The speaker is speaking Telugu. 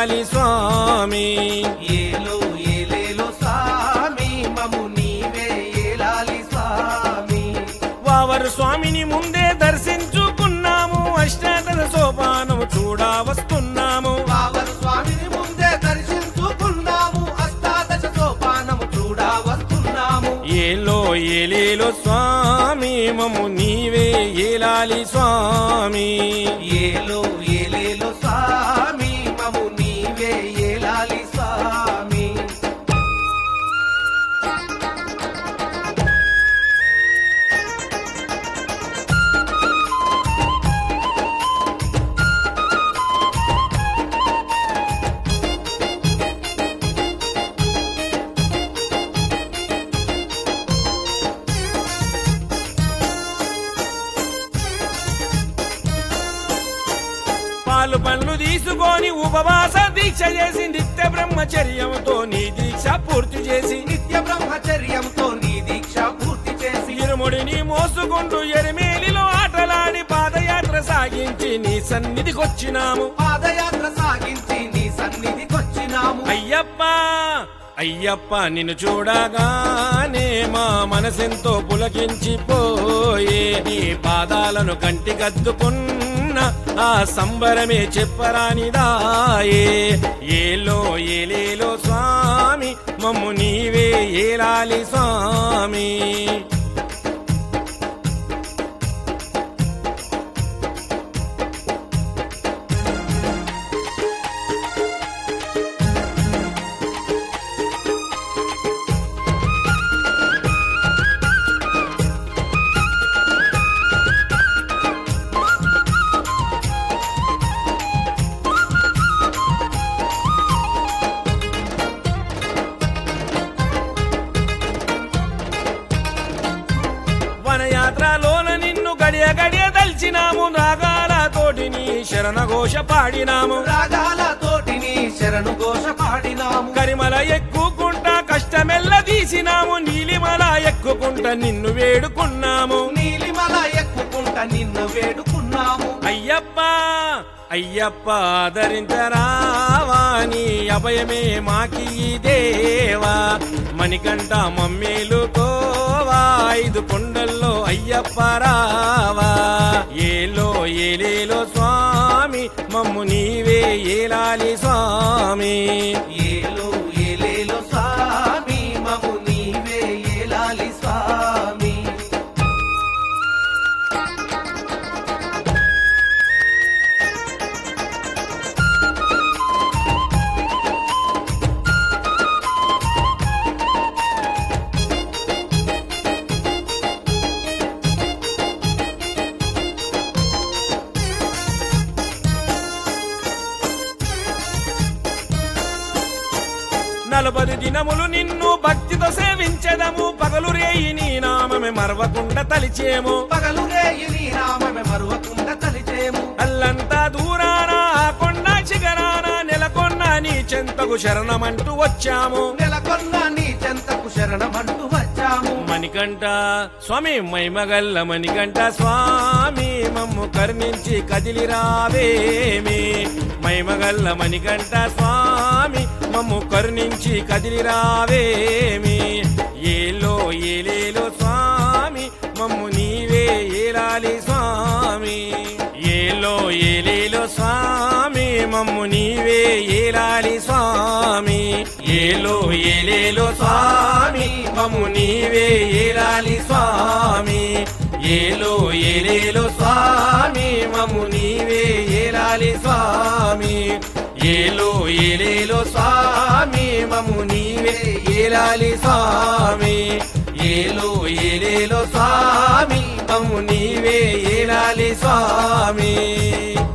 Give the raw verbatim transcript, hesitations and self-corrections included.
ఏలాలి స్వామి ఏలో ఏలేలో స్వామి మము నీవే ఏలాలి స్వామి వావరు స్వామిని ముందే దర్శించుకున్నాము అష్టాదశ సోపానము చూడా వస్తున్నాము వావరు స్వామిని ముందే దర్శించుకున్నాము అష్టాదశ సోపానము చూడా వస్తున్నాము ఏలో ఏలేలో స్వామి మము నీవే ఏలాలి స్వామి ఏలో ఏలేలో స్వామి మము నీవే ఏలాలి స్వామి పాలు పళ్ళు తీసుకొని ఉపవాస దీక్ష చేసి నిత్య బ్రహ్మచర్యంతో నీ దీక్ష పూర్తి చేసి నిత్య బ్రహ్మచర్యంతో నీ దీక్ష పూర్తి చేసి ఇరుముడిని మోసుకుంటూ ఎరిమేలిలో ఆటలాడి పాదయాత్ర సాగించి నీ సన్నిధికొచ్చినాము పాదయాత్ర సాగించి నీ సన్నిధికొచ్చినాము అయ్యప్ప అయ్యప్ప నిన్ను చూడగానే మా మనసెంతో పులకించిపోయే నీ పాదాలను కంటికద్దుకున్న ఆ సంబరమే చెప్పరానిదాయే ఏలో ఏలేలో స్వామి మమ్ము నీవే ఏలాలి స్వామి వనయాత్రలోన నిన్ను గడియ గడియ దల్చినాము రాగాలతోటి నీ శరణఘోష పాడినాము రాగాల తోటిని శరణు ఘోష పాడినాము కరిమల ఎక్కుకుంటా కష్టమెల్ల తీసినాము నీలిమల ఎక్కుకుంటా నిన్ను వేడుకున్నాము నీలిమల ఎక్కుకుంట నిన్ను వేడుకున్నాము అయ్యప్ప అయ్యప్ప ఆదరించరావా నీ అభయమే మాకి దేవా మణికంఠ మమ్మేలుకోవా ఐదు కొండల్లో అయ్యప్ప రావా ఏలో ఏలేలో స్వామి మమ్ము నీవే ఏలాలి స్వామి ఏలో ఏలేలో స్వామి మము నీవే ఏలాలి స్వామి నలభై దినములు నిన్ను భక్తితో సేవించెదము పగలు రేయి నీ నామమే మరవకుండా తలిచేము పగలు రేయి నీ నామమే మరువకుండ తలిచేము అల్లంతా దూరాన ఆ కొండ శిఖరాన నెలకొన్న నీ చెంతకు శరణమంటూ వచ్చాము నెలకొన్న నీ చెంతకు శరణమంటూ వచ్చాము మణికంఠ స్వామి మైమగల్ల మణికంఠ స్వామి మమ్ము కరుణించి కదిలి రావేమి మైమగల్ల మణికంఠ స్వామి మమ్ము కరుణించి కదిలి రావేమి ఏలో ఏలేలో స్వామి మమ్ము నీవే ఏలాలి స్వామి ఏలో ఏలేలో స్వామి మమ్ము నీవే ఏలాలి స్వామి ఏలో ఏలేలో స్వామి మమ్ము నీవే ఏలాలి స్వామి ఏలో ఏలేలో స్వామి మమ్ము నీవే ఏలాలి స్వామి ఏలో ఏలేలో స్వామి మమ్ము నీవే ఏలాలి స్వామి ఏలో ఏలేలో స్వామి మమ్ము నీవే ఏలాలి స్వామి